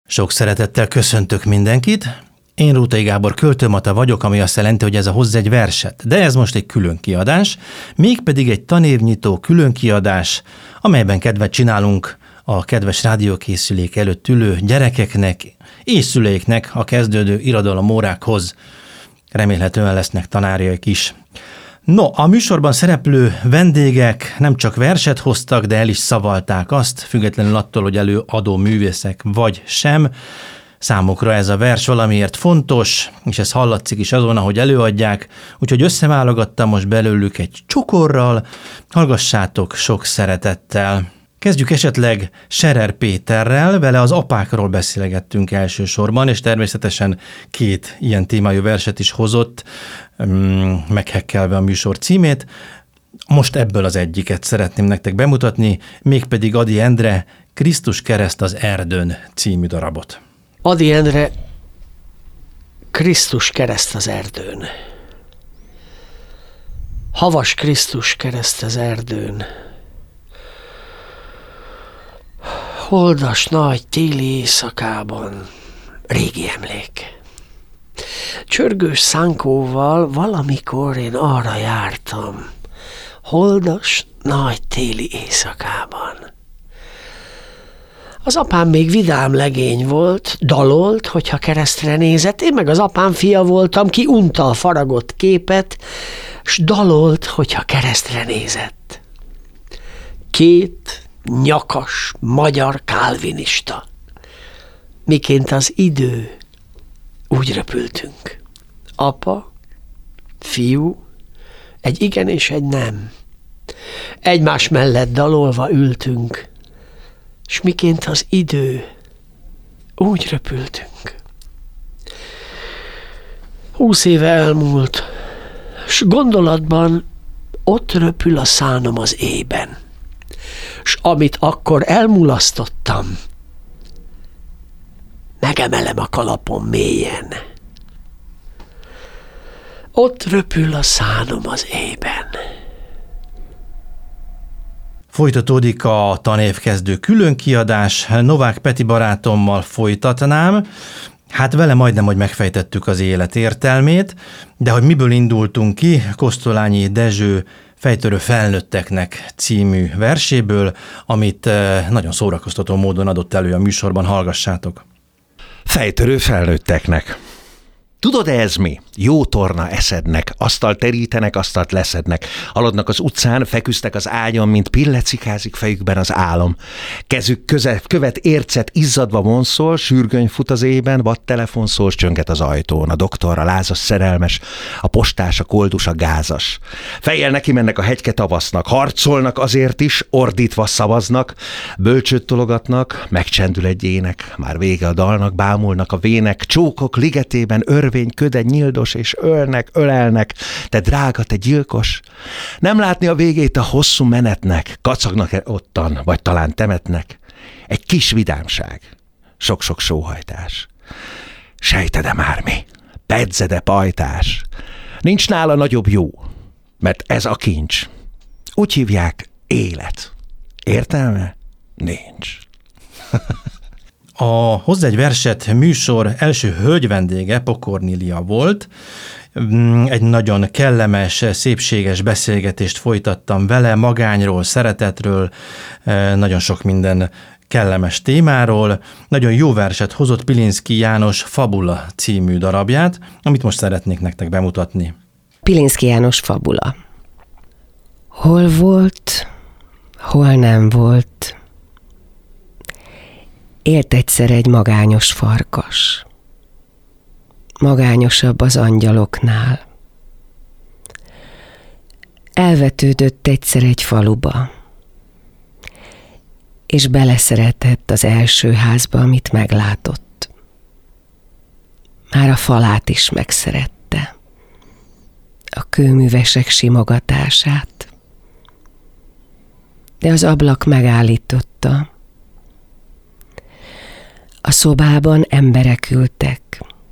Sok szeretettel köszöntök mindenkit. Én Rótai Gábor költőmata vagyok, ami azt jelenti, hogy ez a Hozz egy verset. De ez most egy külön kiadás, mégpedig egy tanévnyitó külön kiadás, amelyben kedvet csinálunk a kedves rádiókészülék előtt ülő gyerekeknek és szüleiknek a kezdődő irodalomórákhoz. Remélhetően lesznek tanárjaik is. No, a műsorban szereplő vendégek nem csak verset hoztak, de el is szavalták azt, függetlenül attól, hogy előadó művészek vagy sem. Számukra ez a vers valamiért fontos, és ez hallatszik is azon, ahogy előadják, úgyhogy összeválogattam most belőlük egy csokorral, hallgassátok sok szeretettel. Kezdjük esetleg Scherer Péterrel, vele az apákról beszélgettünk elsősorban, és természetesen két ilyen témájú verset is hozott, meghekkelve a műsor címét. Most ebből az egyiket szeretném nektek bemutatni, mégpedig Ady Endre Krisztus kereszt az erdőn című darabot. Ady Endre Krisztus kereszt az erdőn. Havas Krisztus kereszt az erdőn. Holdas nagy téli éjszakában, régi emlék. Csörgős szánkóval valamikor én arra jártam, holdas nagy téli éjszakában. Az apám még vidám legény volt, dalolt, hogyha keresztre nézett, én meg az apám fia voltam, ki unta a faragott képet, s dalolt, hogyha keresztre nézett. Két nyakas magyar kálvinista. Miként az idő, úgy röpültünk. Apa, fiú, egy igen és egy nem. Egymás mellett dalolva ültünk, s miként az idő, úgy röpültünk. 20 éve elmúlt, s gondolatban ott röpül a szánom az éjben, s amit akkor elmulasztottam, megemelem a kalapom mélyen. Ott röpül a szánom az éjben. Folytatódik a tanévkezdő különkiadás. Novák Peti barátommal folytatnám. Hát vele majdnem, hogy megfejtettük az élet értelmét, de hogy miből indultunk ki, Kosztolányi Dezső Fejtörő felnőtteknek című verséből, amit nagyon szórakoztató módon adott elő a műsorban, hallgassátok. Fejtörő felnőtteknek. Tudod-e ez mi? Jó torna eszednek, asztalt terítenek, asztalt leszednek. Haladnak az utcán, feküztek az ágyon, mint pillecikázik fejükben az álom. Kezük követ ércet izzadva vonszol, sürgöny fut az éjben, vadtelefon szól, csönget az ajtón. A doktor, a lázas szerelmes, a postás, a koldus, a gázas. Fejjel neki mennek a hegyke tavasznak, harcolnak azért is, ordítva szavaznak, bölcsőt tologatnak, megcsendül egy ének, már vége a dalnak, bámulnak a vének, csókok ligetében örvény, köde, nyildos, és ölelnek, te drága, te gyilkos. Nem látni a végét a hosszú menetnek, kacagnak-e ottan, vagy talán temetnek. Egy kis vidámság, sok-sok sóhajtás. Sejted-e már mi? Pedzede pajtás. Nincs nála nagyobb jó, mert ez a kincs. Úgy hívják élet. Értelme? Nincs. A Hozz egy verset műsor első hölgyvendége Pokornélia volt. Egy nagyon kellemes, szépséges beszélgetést folytattam vele, magányról, szeretetről, nagyon sok minden kellemes témáról. Nagyon jó verset hozott Pilinszky János Fabula című darabját, amit most szeretnék nektek bemutatni. Pilinszky János Fabula. Hol volt, hol nem volt. Élt egyszer egy magányos farkas. Magányosabb az angyaloknál. Elvetődött egyszer egy faluba, és beleszeretett az első házba, amit meglátott. Már a falát is megszerette, a kőművesek simogatását, de az ablak megállította. A szobában emberek ültek.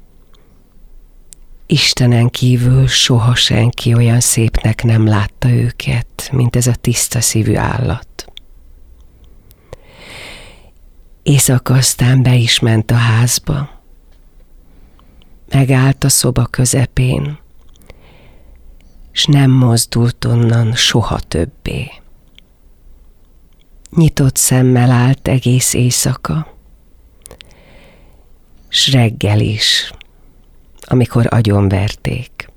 Istenen kívül soha senki olyan szépnek nem látta őket, mint ez a tiszta szívű állat. Éjszaka aztán be is ment a házba. Megállt a szoba közepén, s nem mozdult onnan soha többé. Nyitott szemmel állt egész éjszaka, s reggel is, amikor agyonverték.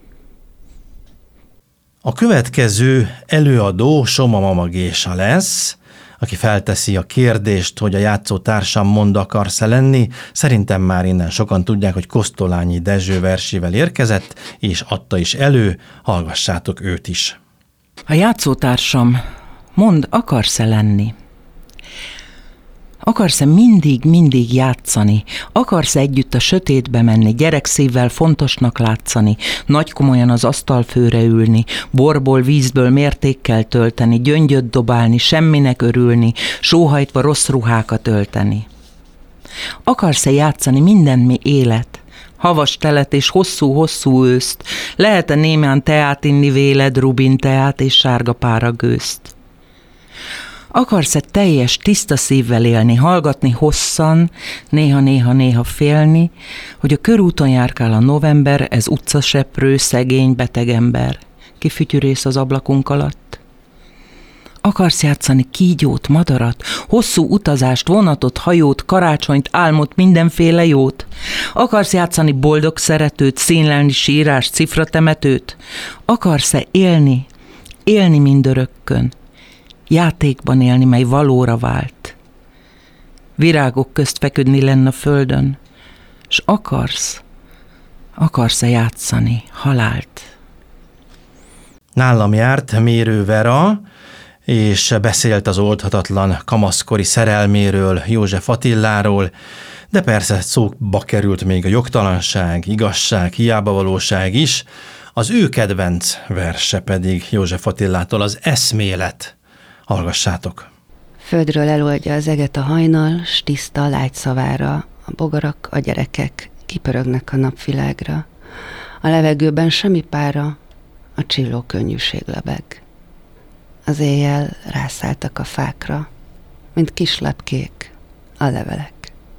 A következő előadó Soma Mama Gésa lesz, aki felteszi a kérdést, hogy a játszótársam mond akarsz-e lenni. Szerintem már innen sokan tudják, hogy Kosztolányi Dezső versével érkezett, és adta is elő, hallgassátok őt is. A játszótársam, mondd, akarsz-e lenni? Akarsz-e mindig játszani? Akarsz-e együtt a sötétbe menni, gyerekszívvel fontosnak látszani, nagy komolyan az asztalfőre ülni, borból, vízből mértékkel tölteni, gyöngyöt dobálni, semminek örülni, sóhajtva rossz ruhákat ölteni? Akarsz-e játszani mindent, mi élet? Havas telet és hosszú-hosszú őszt, lehet-e némán teát inni véled, rubin teát és sárga pára gőzt? Akarsz-e teljes, tiszta szívvel élni, hallgatni hosszan, néha félni, hogy a körúton járkál a november, ez utcaseprő, szegény, beteg ember, kifütyürész az ablakunk alatt? Akarsz játszani kígyót, madarat, hosszú utazást, vonatot, hajót, karácsonyt, álmot, mindenféle jót? Akarsz játszani boldog szeretőt, színlelni sírás, cifratemetőt? Akarsz-e élni mindörökkön? Játékban élni, mely valóra vált. Virágok közt feküdni lenn a földön, s akarsz-e játszani halált? Nálam járt Mérő Vera, és beszélt az oldhatatlan kamaszkori szerelméről, József Attiláról, de persze szóba került még a jogtalanság, igazság, hiábavalóság is. Az ő kedvenc verse pedig József Attilától az Eszmélet. Hallgassátok! Földről eloldja az eget a hajnal, s tiszta a lágy szavára, a bogarak, a gyerekek kipörögnek a napvilágra. A levegőben semmi pára, a csilló könnyűség lebeg. Az éjjel rászálltak a fákra, mint kis lepkék a levelek.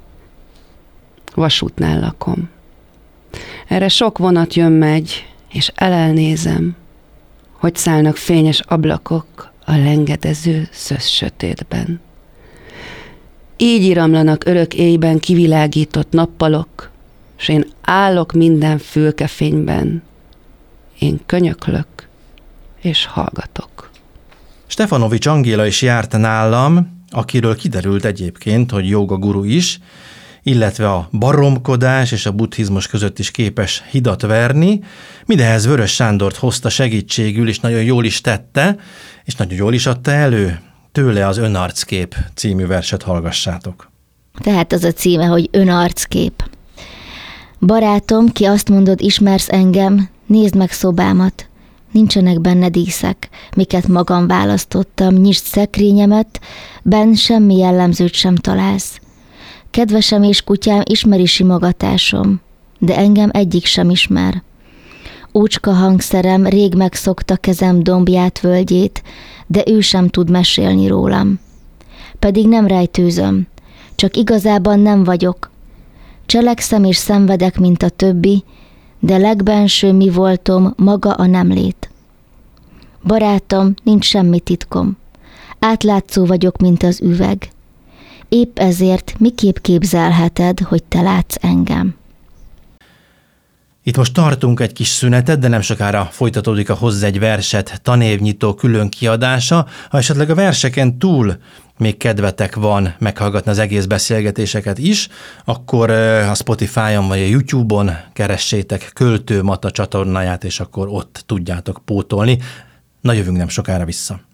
Vasútnál lakom. Erre sok vonat jön-megy, és elnézem, hogy szállnak fényes ablakok a lengedező szösz sötétben. Így iramlanak örök éjben kivilágított nappalok, s én állok minden fülkefényben. Én könyöklök és hallgatok. Stefanovics Angéla is járt nálam, akiről kiderült egyébként, hogy jóga guru is, illetve a baromkodás és a buddhizmus között is képes hidat verni. Mindehhez Vörös Sándort hozta segítségül, és nagyon jól is tette, és nagyon jól is adta elő. Tőle az Önarckép című verset hallgassátok. Tehát az a címe, hogy Önarckép. Barátom, ki azt mondod, ismersz engem, nézd meg szobámat. Nincsenek benne díszek, miket magam választottam, nyisd szekrényemet, benn semmi jellemzőt sem találsz. Kedvesem és kutyám ismeri simogatásom, de engem egyik sem ismer. Ócska hangszerem rég megszokta kezem dombját, völgyét, de ő sem tud mesélni rólam. Pedig nem rejtőzöm, csak igazában nem vagyok. Cselekszem és szenvedek, mint a többi, de legbenső mi voltom maga a nemlét. Barátom, nincs semmi titkom. Átlátszó vagyok, mint az üveg. Épp ezért miképp képzelheted, hogy te látsz engem? Itt most tartunk egy kis szünetet, de nem sokára folytatódik a Hozz egy verset tanévnyitó külön kiadása. Ha esetleg a verseken túl még kedvetek van meghallgatni az egész beszélgetéseket is, akkor a Spotify-on vagy a YouTube-on keressétek Költő Mata csatornáját, és akkor ott tudjátok pótolni. Na, jövünk nem sokára vissza.